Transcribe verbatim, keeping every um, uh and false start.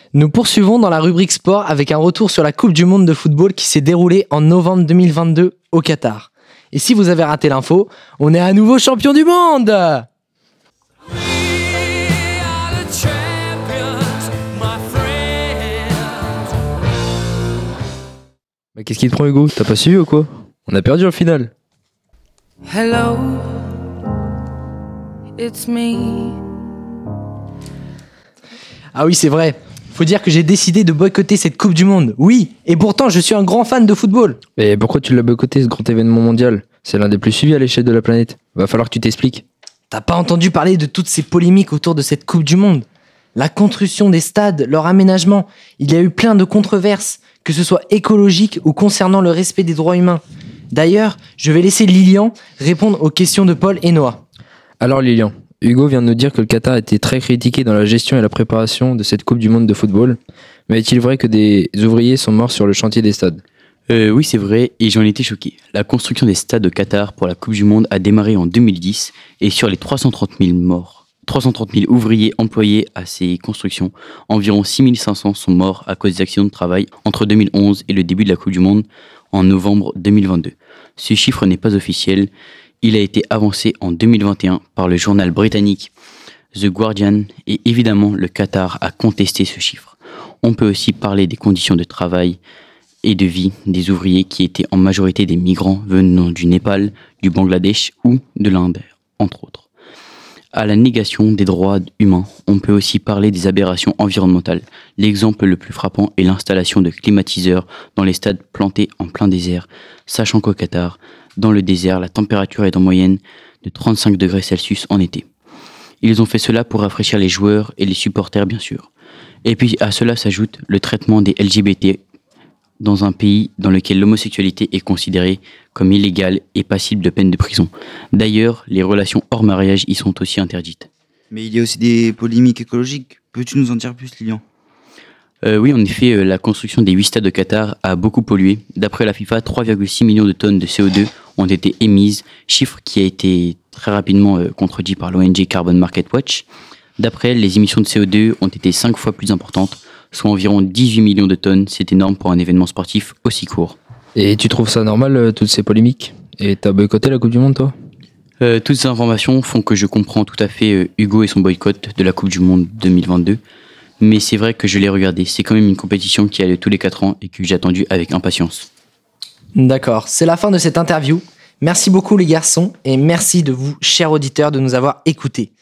Nous poursuivons dans la rubrique sport avec un retour sur la Coupe du Monde de football qui s'est déroulée en novembre deux mille vingt-deux au Qatar. Et si vous avez raté l'info, on est à nouveau champion du monde! Bah, qu'est-ce qui te prend, Hugo? T'as pas suivi ou quoi? On a perdu en finale. Hello, it's me. Ah oui, c'est vrai. Faut dire que j'ai décidé de boycotter cette Coupe du Monde. Oui, et pourtant je suis un grand fan de football. Et pourquoi tu l'as boycotté, ce grand événement mondial? C'est l'un des plus suivis à l'échelle de la planète. Va falloir que tu t'expliques. T'as pas entendu parler de toutes ces polémiques autour de cette Coupe du Monde? La construction des stades, leur aménagement, il y a eu plein de controverses, que ce soit écologique ou concernant le respect des droits humains. D'ailleurs, je vais laisser Lilian répondre aux questions de Paul et Noah. Alors Lilian, Hugo vient de nous dire que le Qatar était très critiqué dans la gestion et la préparation de cette Coupe du Monde de football. Mais est-il vrai que des ouvriers sont morts sur le chantier des stades? Euh, oui, c'est vrai, et j'en étais choqué. La construction des stades au Qatar pour la Coupe du Monde a démarré en deux mille dix, et sur les trois cent trente mille morts, trois cent trente mille ouvriers employés à ces constructions, environ six mille cinq cents sont morts à cause d'accidents de travail entre deux mille onze et le début de la Coupe du Monde en novembre deux mille vingt-deux. Ce chiffre n'est pas officiel, il a été avancé en deux mille vingt et un par le journal britannique The Guardian, et évidemment le Qatar a contesté ce chiffre. On peut aussi parler des conditions de travail et de vie des ouvriers qui étaient en majorité des migrants venant du Népal, du Bangladesh ou de l'Inde, entre autres. À la négation des droits humains, on peut aussi parler des aberrations environnementales. L'exemple le plus frappant est l'installation de climatiseurs dans les stades plantés en plein désert, sachant qu'au Qatar, dans le désert, la température est en moyenne de trente-cinq degrés Celsius en été. Ils ont fait cela pour rafraîchir les joueurs et les supporters, bien sûr. Et puis à cela s'ajoute le traitement des L G B T dans un pays dans lequel l'homosexualité est considérée comme illégale et passible de peine de prison. D'ailleurs, les relations hors mariage y sont aussi interdites. Mais il y a aussi des polémiques écologiques. Peux-tu nous en dire plus, Lilian? euh, Oui, en effet, euh, la construction des huit stades de Qatar a beaucoup pollué. D'après la FIFA, trois virgule six millions de tonnes de C O deux ont été émises, chiffre qui a été très rapidement euh, contredit par l'O N G Carbon Market Watch. D'après elle, les émissions de C O deux ont été cinq fois plus importantes, soit environ dix-huit millions de tonnes. C'est énorme pour un événement sportif aussi court. Et tu trouves ça normal, euh, toutes ces polémiques? Et t'as boycotté la Coupe du Monde, toi? euh, Toutes ces informations font que je comprends tout à fait euh, Hugo et son boycott de la Coupe du Monde deux mille vingt-deux. Mais c'est vrai que je l'ai regardé. C'est quand même une compétition qui a lieu tous les quatre ans et que j'ai attendu avec impatience. D'accord, c'est la fin de cette interview. Merci beaucoup les garçons et merci de vous, chers auditeurs, de nous avoir écoutés.